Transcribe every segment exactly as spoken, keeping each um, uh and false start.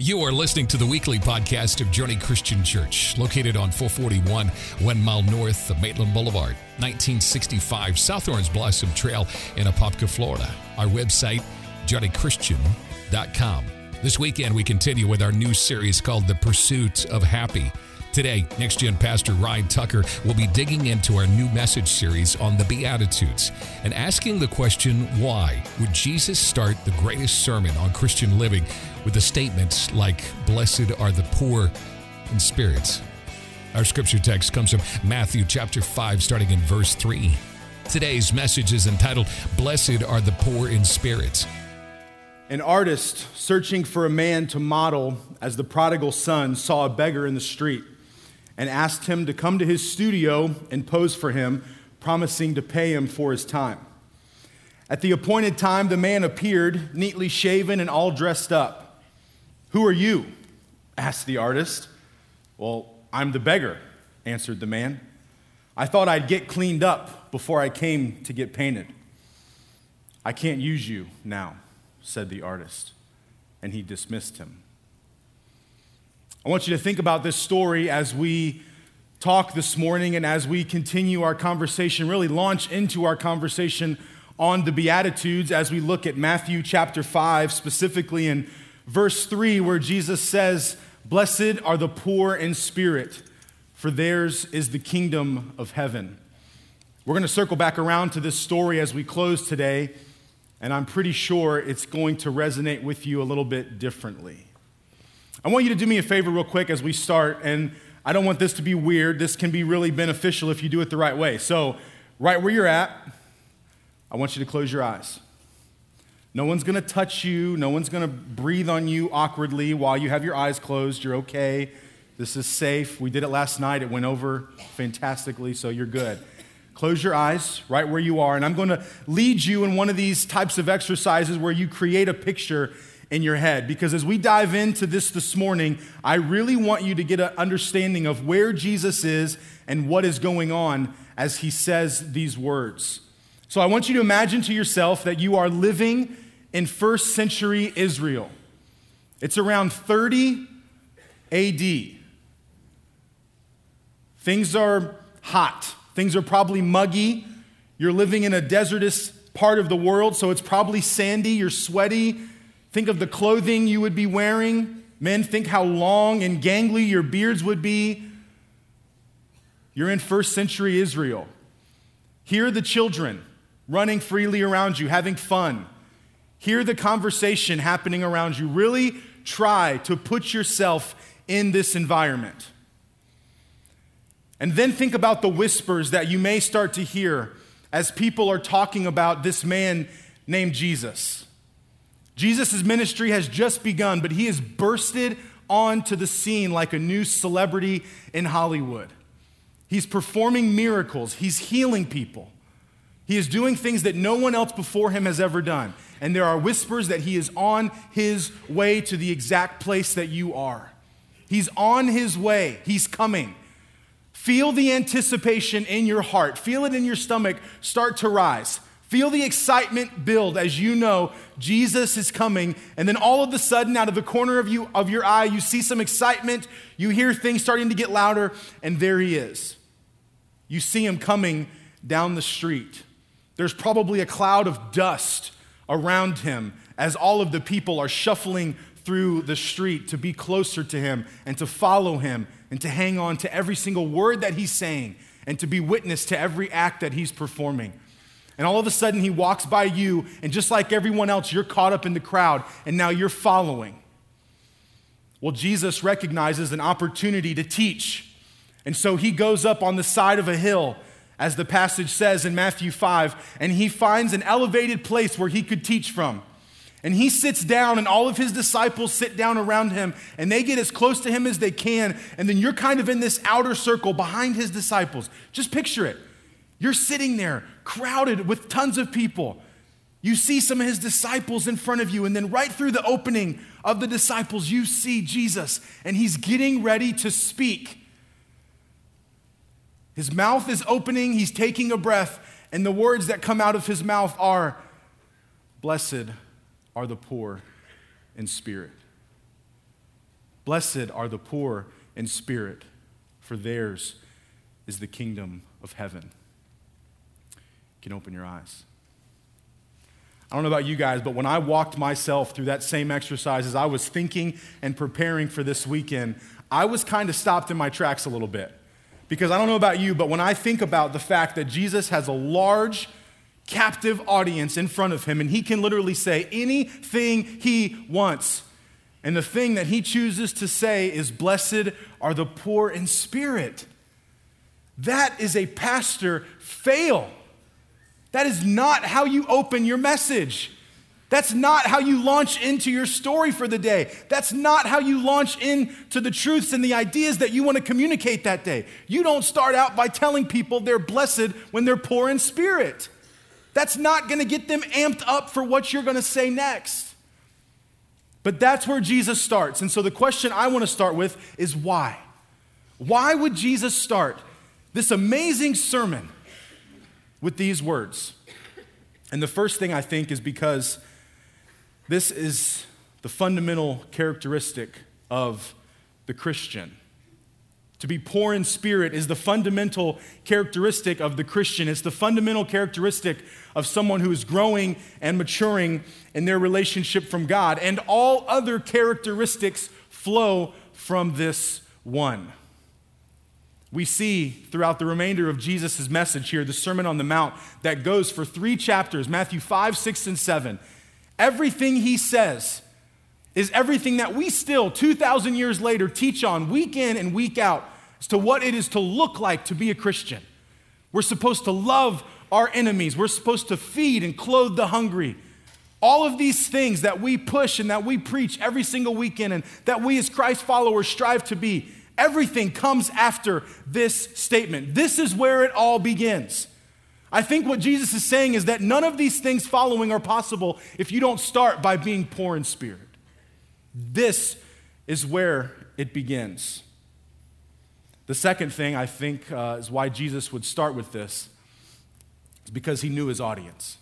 You are listening to the weekly podcast of Journey Christian Church, located on four forty-one, one mile north of Maitland Boulevard, nineteen sixty-five South Orange Blossom Trail in Apopka, Florida. Our website, journey christian dot com. This weekend, we continue with our new series called The Pursuit of Happy. Today, Next Gen Pastor Ryan Tucker will be digging into our new message series on the Beatitudes and asking the question, why would Jesus start the greatest sermon on Christian living with the statements like, blessed are the poor in spirit? Our scripture text comes from Matthew chapter five, starting in verse three. Today's message is entitled, Blessed are the poor in spirit. An artist searching for a man to model as the prodigal son saw a beggar in the street and asked him to come to his studio and pose for him, promising to pay him for his time. At the appointed time, the man appeared, neatly shaven and all dressed up. "Who are you?" asked the artist. "Well, I'm the beggar," answered the man. "I thought I'd get cleaned up before I came to get painted." "I can't use you now," said the artist, and he dismissed him. I want you to think about this story as we talk this morning and as we continue our conversation, really launch into our conversation on the Beatitudes as we look at Matthew chapter five, specifically in verse three, where Jesus says, "Blessed are the poor in spirit, for theirs is the kingdom of heaven." We're going to circle back around to this story as we close today, and I'm pretty sure it's going to resonate with you a little bit differently. I want you to do me a favor real quick as we start, and I don't want this to be weird. This can be really beneficial if you do it the right way. So, right where you're at, I want you to close your eyes. No one's going to touch you. No one's going to breathe on you awkwardly while you have your eyes closed. You're okay. This is safe. We did it last night. It went over fantastically, so you're good. Close your eyes right where you are, and I'm going to lead you in one of these types of exercises where you create a picture in your head. Because as we dive into this this morning, I really want you to get an understanding of where Jesus is and what is going on as he says these words. So I want you to imagine to yourself that you are living in first century Israel. It's around thirty A D. Things are hot. Things are probably muggy. You're living in a desertous part of the world, so it's probably sandy. You're sweaty. Think of the clothing you would be wearing. Men, think how long and gangly your beards would be. You're in first century Israel. Hear the children running freely around you, having fun. Hear the conversation happening around you. Really try to put yourself in this environment. And then think about the whispers that you may start to hear as people are talking about this man named Jesus. Jesus' ministry has just begun, but he has bursted onto the scene like a new celebrity in Hollywood. He's performing miracles. He's healing people. He is doing things that no one else before him has ever done. And there are whispers that he is on his way to the exact place that you are. He's on his way. He's coming. Feel the anticipation in your heart. Feel it in your stomach start to rise. Feel the excitement build as you know Jesus is coming. And then all of a sudden, out of the corner of you of your eye, you see some excitement. You hear things starting to get louder, and there he is. You see him coming down the street. There's probably a cloud of dust around him as all of the people are shuffling through the street to be closer to him and to follow him and to hang on to every single word that he's saying and to be witness to every act that he's performing. And all of a sudden, he walks by you, and just like everyone else, you're caught up in the crowd, and now you're following. Well, Jesus recognizes an opportunity to teach. And so he goes up on the side of a hill, as the passage says in Matthew five, and he finds an elevated place where he could teach from. And he sits down, and all of his disciples sit down around him, and they get as close to him as they can, and then you're kind of in this outer circle behind his disciples. Just picture it. You're sitting there, crowded with tons of people. You see some of his disciples in front of you, and then right through the opening of the disciples, you see Jesus, and he's getting ready to speak. His mouth is opening, he's taking a breath, and the words that come out of his mouth are, "Blessed are the poor in spirit." Blessed are the poor in spirit, for theirs is the kingdom of heaven. You can open your eyes. I don't know about you guys, but when I walked myself through that same exercise as I was thinking and preparing for this weekend, I was kind of stopped in my tracks a little bit. Because I don't know about you, but when I think about the fact that Jesus has a large, captive audience in front of him, and he can literally say anything he wants, and the thing that he chooses to say is, blessed are the poor in spirit. That is a pastor fail. That is not how you open your message. That's not how you launch into your story for the day. That's not how you launch into the truths and the ideas that you want to communicate that day. You don't start out by telling people they're blessed when they're poor in spirit. That's not going to get them amped up for what you're going to say next. But that's where Jesus starts. And so the question I want to start with is why? Why would Jesus start this amazing sermon with these words? And the first thing I think is because this is the fundamental characteristic of the Christian. To be poor in spirit is the fundamental characteristic of the Christian. It's the fundamental characteristic of someone who is growing and maturing in their relationship from God. And all other characteristics flow from this one. We see throughout the remainder of Jesus' message here, the Sermon on the Mount, that goes for three chapters, Matthew five, six, and seven. Everything he says is everything that we still, two thousand years later, teach on week in and week out as to what it is to look like to be a Christian. We're supposed to love our enemies. We're supposed to feed and clothe the hungry. All of these things that we push and that we preach every single weekend and that we as Christ followers strive to be, everything comes after this statement. This is where it all begins. I think what Jesus is saying is that none of these things following are possible if you don't start by being poor in spirit. This is where it begins. The second thing I think uh, is why Jesus would start with this is because he knew his audience.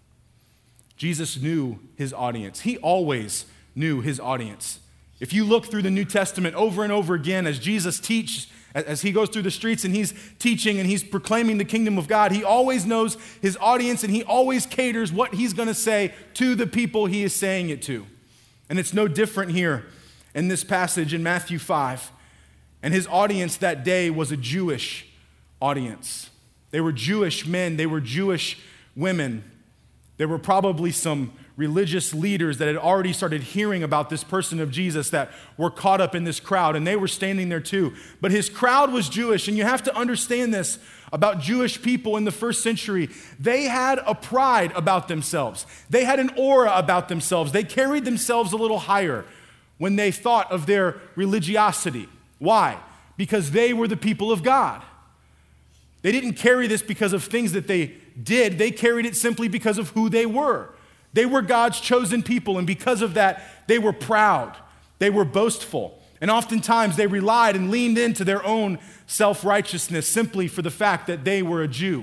Jesus knew his audience. He always knew his audience. If you look through the New Testament over and over again as Jesus teaches, as he goes through the streets and he's teaching and he's proclaiming the kingdom of God, he always knows his audience and he always caters what he's going to say to the people he is saying it to. And it's no different here in this passage in Matthew five. And his audience that day was a Jewish audience. They were Jewish men. They were Jewish women. There were probably some religious leaders that had already started hearing about this person of Jesus that were caught up in this crowd, and they were standing there too. But his crowd was Jewish, and you have to understand this about Jewish people in the first century. They had a pride about themselves. They had an aura about themselves. They carried themselves a little higher when they thought of their religiosity. Why? Because they were the people of God. They didn't carry this because of things that they did. They carried it simply because of who they were. They were God's chosen people, and because of that, they were proud. They were boastful. And oftentimes, they relied and leaned into their own self-righteousness simply for the fact that they were a Jew.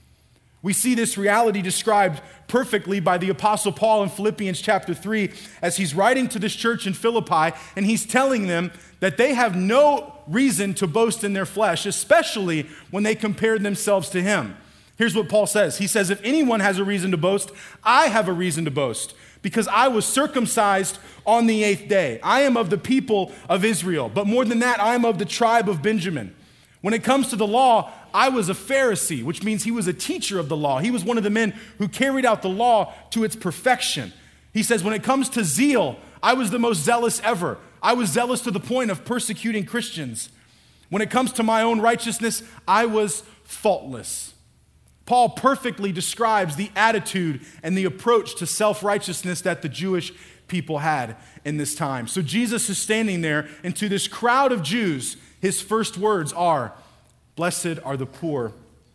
We see this reality described perfectly by the Apostle Paul in Philippians chapter three as he's writing to this church in Philippi, and he's telling them that they have no reason to boast in their flesh, especially when they compare themselves to him. Here's what Paul says. He says, if anyone has a reason to boast, I have a reason to boast, because I was circumcised on the eighth day. I am of the people of Israel, but more than that, I am of the tribe of Benjamin. When it comes to the law, I was a Pharisee, which means he was a teacher of the law. He was one of the men who carried out the law to its perfection. He says, when it comes to zeal, I was the most zealous ever. I was zealous to the point of persecuting Christians. When it comes to my own righteousness, I was faultless. Paul perfectly describes the attitude and the approach to self-righteousness that the Jewish people had in this time. So Jesus is standing there, and to this crowd of Jews, his first words are, blessed are the poor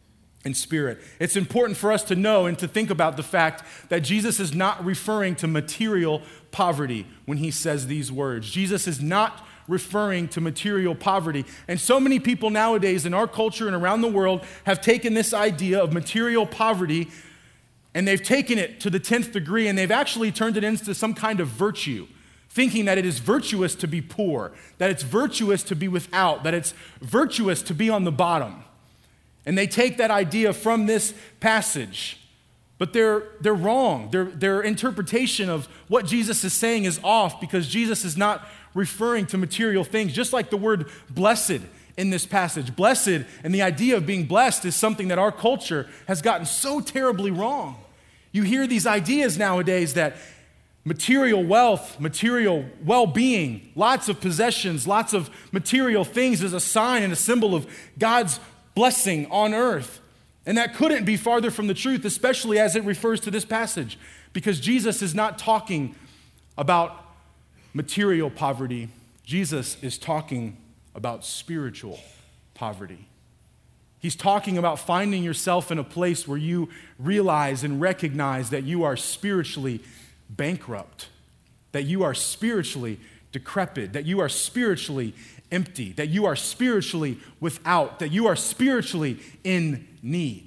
in spirit. It's important for us to know and to think about the fact that Jesus is not referring to material poverty when he says these words. Jesus is not referring to material poverty. And so many people nowadays in our culture and around the world have taken this idea of material poverty and they've taken it to the tenth degree, and they've actually turned it into some kind of virtue. thinking that it is virtuous to be poor, that it's virtuous to be without, that it's virtuous to be on the bottom. And they take that idea from this passage, but they're, they're wrong. Their, their interpretation of what Jesus is saying is off because Jesus is not referring to material things, just like the word blessed in this passage. Blessed and the idea of being blessed is something that our culture has gotten so terribly wrong. You hear these ideas nowadays that material wealth, material well-being, lots of possessions, lots of material things is a sign and a symbol of God's blessing on earth. And that couldn't be farther from the truth, especially as it refers to this passage, because Jesus is not talking about material poverty. Jesus is talking about spiritual poverty. He's talking about finding yourself in a place where you realize and recognize that you are spiritually bankrupt, that you are spiritually decrepit, that you are spiritually empty, that you are spiritually without, that you are spiritually in need.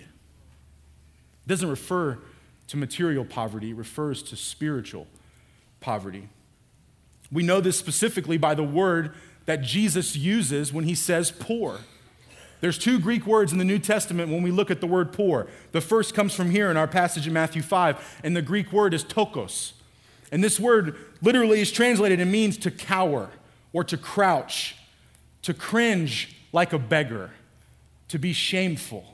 It doesn't refer to material poverty, it refers to spiritual poverty. We know this specifically by the word that Jesus uses when he says poor. There's two Greek words in the New Testament when we look at the word poor. The first comes from here in our passage in Matthew five, and the Greek word is tokos. And this word literally is translated and means to cower or to crouch, to cringe like a beggar, to be shameful.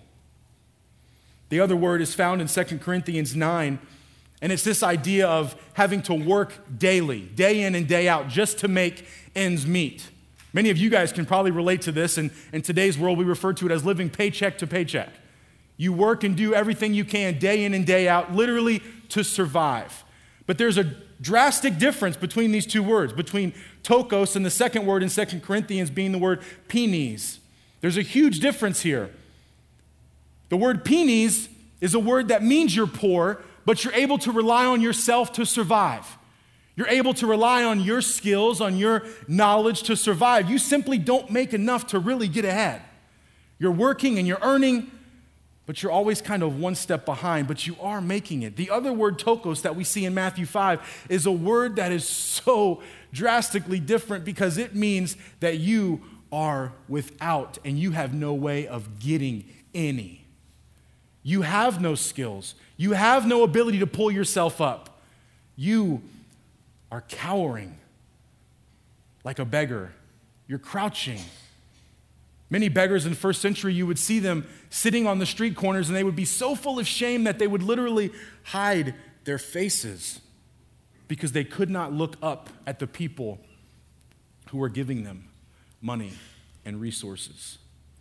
The other word is found in Second Corinthians nine, and it's this idea of having to work daily, day in and day out, just to make ends meet. Many of you guys can probably relate to this. And in today's world, we refer to it as living paycheck to paycheck. You work and do everything you can day in and day out, literally to survive. But there's a drastic difference between these two words, between tokos and the second word in Second Corinthians being the word penes. There's a huge difference here. The word penes is a word that means you're poor, but you're able to rely on yourself to survive. You're able to rely on your skills, on your knowledge to survive. You simply don't make enough to really get ahead. You're working and you're earning, but you're always kind of one step behind, but you are making it. The other word, tokos, that we see in Matthew five is a word that is so drastically different because it means that you are without and you have no way of getting any. You have no skills. You have no ability to pull yourself up. You are cowering like a beggar. You're crouching. Many beggars in the first century, you would see them sitting on the street corners and they would be so full of shame that they would literally hide their faces because they could not look up at the people who were giving them money and resources.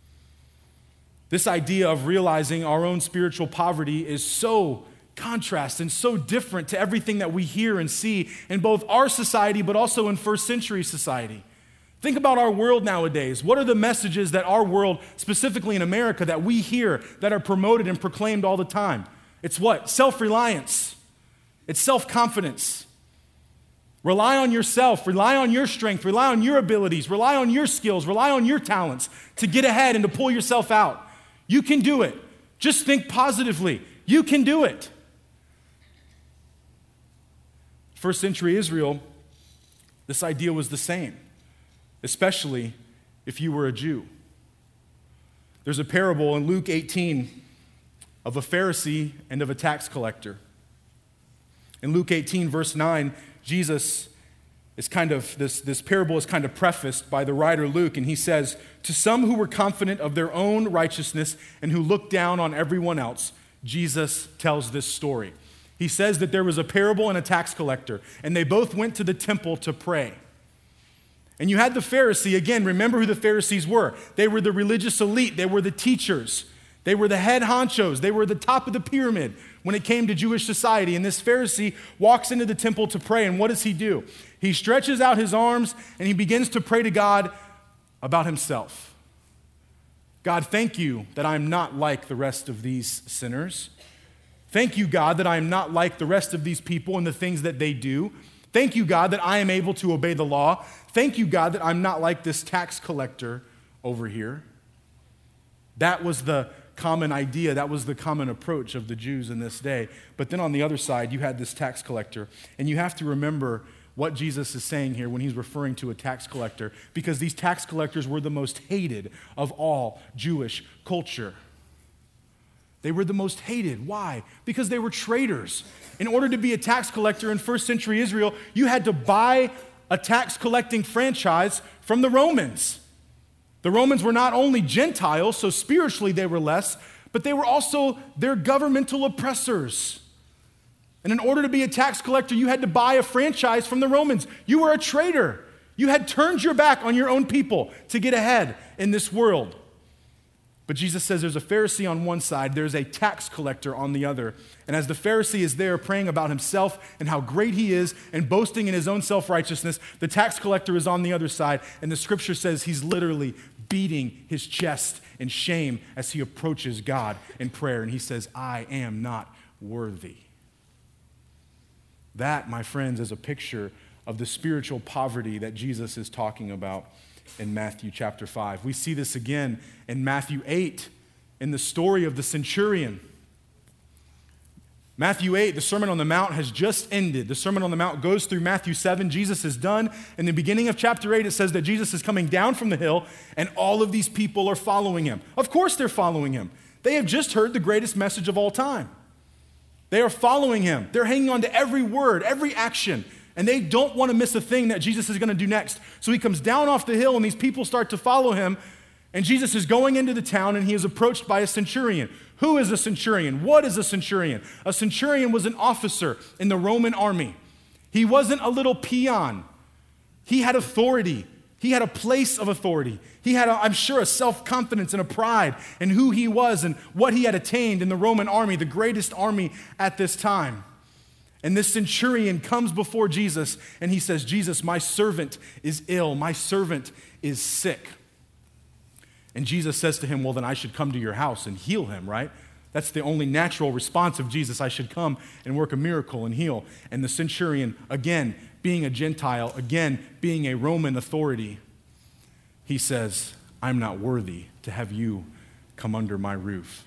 This idea of realizing our own spiritual poverty is so contrast and so different to everything that we hear and see in both our society but also in first century society. Think about our world nowadays. What are the messages that our world, specifically in America, that we hear that are promoted and proclaimed all the time? It's what? Self-reliance. It's self-confidence. Rely on yourself. Rely on your strength. Rely on your abilities. Rely on your skills. Rely on your talents to get ahead and to pull yourself out. You can do it. Just think positively. You can do it. First century Israel, this idea was the same, especially if you were a Jew. There's a parable in Luke eighteen of a Pharisee and of a tax collector. In Luke eighteen, verse nine, Jesus is kind of, this, this parable is kind of prefaced by the writer Luke, and he says, "To some who were confident of their own righteousness and who looked down on everyone else, Jesus tells this story." He says that there was a parable and a tax collector, and they both went to the temple to pray. And you had the Pharisee, again, remember who the Pharisees were. They were the religious elite. They were the teachers. They were the head honchos. They were the top of the pyramid when it came to Jewish society. And this Pharisee walks into the temple to pray, and what does he do? He stretches out his arms, and he begins to pray to God about himself. God, thank you that I'm not like the rest of these sinners. Thank you, God, that I am not like the rest of these people and the things that they do. Thank you, God, that I am able to obey the law. Thank you, God, that I'm not like this tax collector over here. That was the common idea. That was the common approach of the Jews in this day. But then on the other side, you had this tax collector. And you have to remember what Jesus is saying here when he's referring to a tax collector, because these tax collectors were the most hated of all Jewish culture. They were the most hated. Why? Because they were traitors. In order to be a tax collector in first century Israel, you had to buy a tax collecting franchise from the Romans. The Romans were not only Gentiles, so spiritually they were less, but they were also their governmental oppressors. And in order to be a tax collector, you had to buy a franchise from the Romans. You were a traitor. You had turned your back on your own people to get ahead in this world. But Jesus says there's a Pharisee on one side, there's a tax collector on the other. And as the Pharisee is there praying about himself and how great he is and boasting in his own self-righteousness, the tax collector is on the other side. And the scripture says he's literally beating his chest in shame as he approaches God in prayer. And he says, I am not worthy. That, my friends, is a picture of the spiritual poverty that Jesus is talking about in Matthew chapter five. We see this again in Matthew eight in the story of the centurion. Matthew eight, the Sermon on the Mount has just ended. The Sermon on the Mount goes through Matthew seven. Jesus is done. In the beginning of chapter eight, it says that Jesus is coming down from the hill and all of these people are following him. Of course they're following him. They have just heard the greatest message of all time. They are following him. They're hanging on to every word, every action. And they don't want to miss a thing that Jesus is going to do next. So he comes down off the hill and these people start to follow him. And Jesus is going into the town and he is approached by a centurion. Who is a centurion? What is a centurion? A centurion was an officer in the Roman army. He wasn't a little peon. He had authority. He had a place of authority. He had, a, I'm sure, a self-confidence and a pride in who he was and what he had attained in the Roman army, the greatest army at this time. And this centurion comes before Jesus and he says, Jesus, my servant is ill. My servant is sick. And Jesus says to him, well, then I should come to your house and heal him, right? That's the only natural response of Jesus. I should come and work a miracle and heal. And the centurion, again, being a Gentile, again, being a Roman authority, he says, I'm not worthy to have you come under my roof.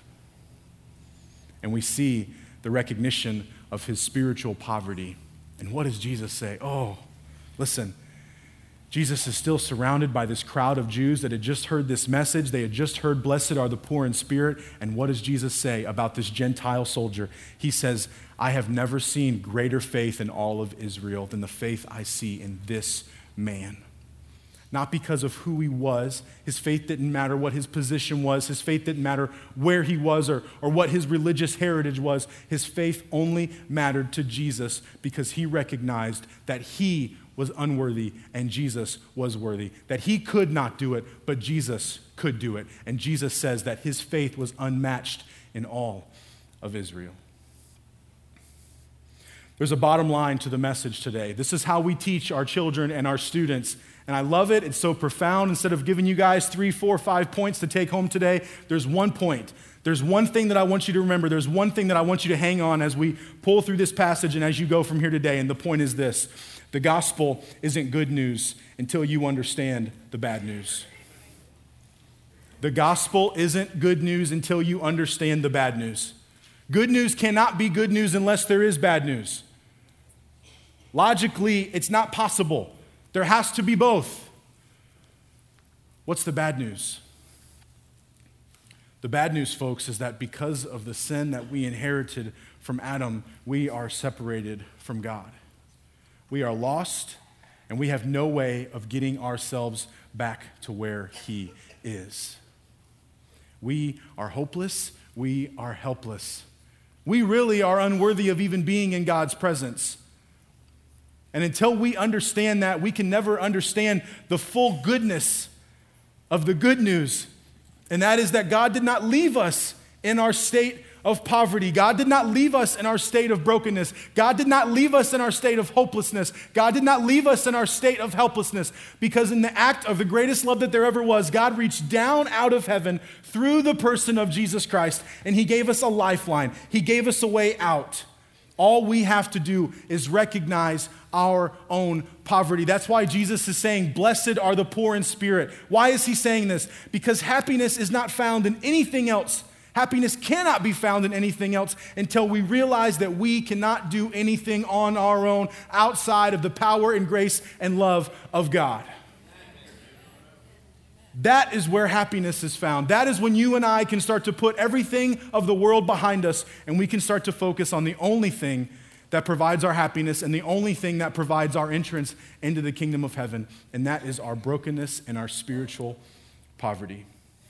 And we see the recognition of his spiritual poverty. And what does Jesus say? Oh, listen, Jesus is still surrounded by this crowd of Jews that had just heard this message. They had just heard, blessed are the poor in spirit. And what does Jesus say about this Gentile soldier? He says, I have never seen greater faith in all of Israel than the faith I see in this man. Not because of who he was. His faith didn't matter what his position was. His faith didn't matter where he was or, or what his religious heritage was. His faith only mattered to Jesus because he recognized that he was unworthy and Jesus was worthy. That he could not do it, but Jesus could do it. And Jesus says that his faith was unmatched in all of Israel. There's a bottom line to the message today. This is how we teach our children and our students. And I love it. It's so profound. Instead of giving you guys three, four, five points to take home today, there's one point. There's one thing that I want you to remember. There's one thing that I want you to hang on as we pull through this passage and as you go from here today. And the point is this: the gospel isn't good news until you understand the bad news. The gospel isn't good news until you understand the bad news. Good news cannot be good news unless there is bad news. Logically, it's not possible. There has to be both. What's the bad news? The bad news, folks, is that because of the sin that we inherited from Adam, we are separated from God. We are lost, and we have no way of getting ourselves back to where He is. We are hopeless. We are helpless. We really are unworthy of even being in God's presence. And until we understand that, we can never understand the full goodness of the good news. And that is that God did not leave us in our state of poverty. God did not leave us in our state of brokenness. God did not leave us in our state of hopelessness. God did not leave us in our state of helplessness. Because in the act of the greatest love that there ever was, God reached down out of heaven through the person of Jesus Christ, and He gave us a lifeline. He gave us a way out. All we have to do is recognize our own poverty. That's why Jesus is saying, blessed are the poor in spirit. Why is He saying this? Because happiness is not found in anything else. Happiness cannot be found in anything else until we realize that we cannot do anything on our own outside of the power and grace and love of God. That is where happiness is found. That is when you and I can start to put everything of the world behind us and we can start to focus on the only thing that provides our happiness and the only thing that provides our entrance into the kingdom of heaven, and that is our brokenness and our spiritual poverty.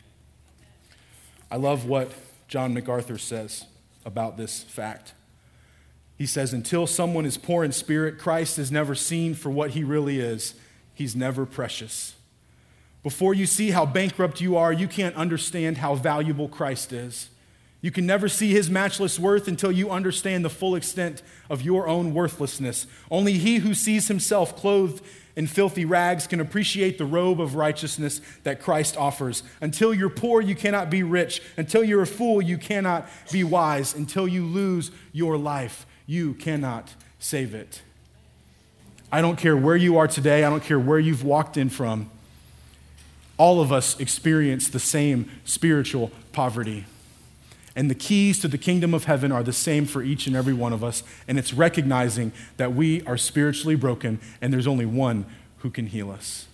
I love what John MacArthur says about this fact. He says, until someone is poor in spirit, Christ is never seen for what he really is. He's never precious. Before you see how bankrupt you are, you can't understand how valuable Christ is. You can never see his matchless worth until you understand the full extent of your own worthlessness. Only he who sees himself clothed in filthy rags can appreciate the robe of righteousness that Christ offers. Until you're poor, you cannot be rich. Until you're a fool, you cannot be wise. Until you lose your life, you cannot save it. I don't care where you are today. I don't care where you've walked in from. All of us experience the same spiritual poverty. And the keys to the kingdom of heaven are the same for each and every one of us. And it's recognizing that we are spiritually broken and there's only one who can heal us.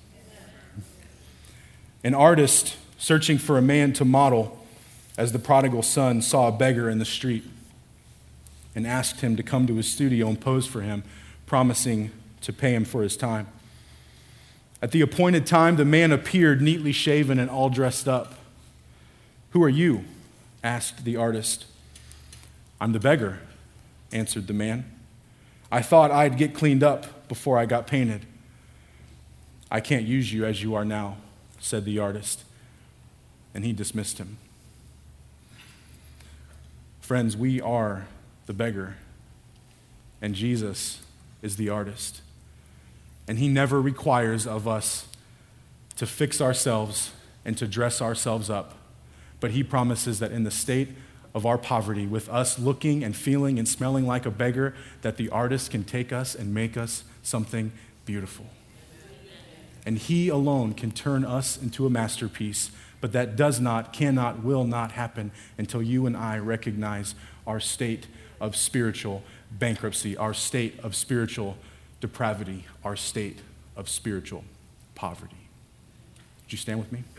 An artist searching for a man to model as the prodigal son saw a beggar in the street and asked him to come to his studio and pose for him, promising to pay him for his time. At the appointed time, the man appeared neatly shaven and all dressed up. "Who are you?" asked the artist. "I'm the beggar," answered the man. "I thought I'd get cleaned up before I got painted." "I can't use you as you are now," said the artist, and he dismissed him. Friends, we are the beggar, and Jesus is the artist. And he never requires of us to fix ourselves and to dress ourselves up. But he promises that in the state of our poverty, with us looking and feeling and smelling like a beggar, that the artist can take us and make us something beautiful. And he alone can turn us into a masterpiece. But that does not, cannot, will not happen until you and I recognize our state of spiritual bankruptcy, our state of spiritual depravity, our state of spiritual poverty. Would you stand with me?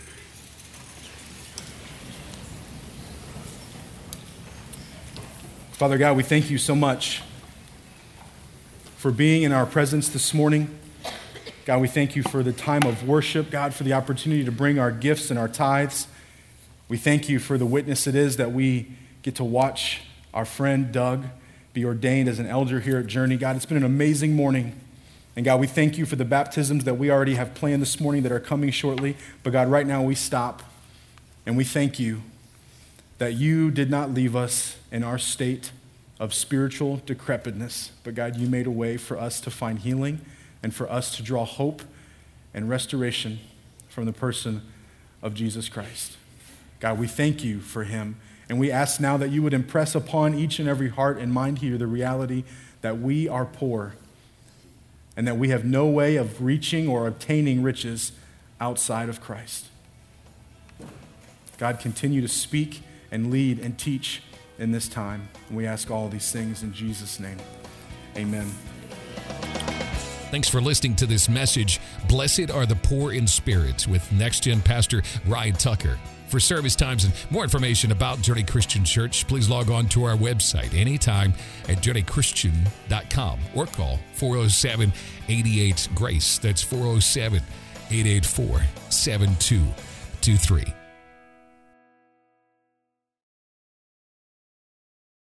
Father God, we thank you so much for being in our presence this morning. God, we thank you for the time of worship, God, for the opportunity to bring our gifts and our tithes. We thank you for the witness it is that we get to watch our friend Doug be ordained as an elder here at Journey. God, it's been an amazing morning. And God, we thank you for the baptisms that we already have planned this morning that are coming shortly. But God, right now we stop and we thank you that you did not leave us in our state of spiritual decrepitness. But God, you made a way for us to find healing and for us to draw hope and restoration from the person of Jesus Christ. God, we thank you for him. And we ask now that you would impress upon each and every heart and mind here the reality that we are poor and that we have no way of reaching or obtaining riches outside of Christ. God, continue to speak and lead and teach in this time. And we ask all these things in Jesus' name. Amen. Thanks for listening to this message. Blessed are the poor in spirit with Next Gen Pastor Ryan Tucker. For service times and more information about Journey Christian Church, please log on to our website anytime at journey christian dot com or call four oh seven, eight eight, GRACE. That's four oh seven, eight eight four, seven two two three.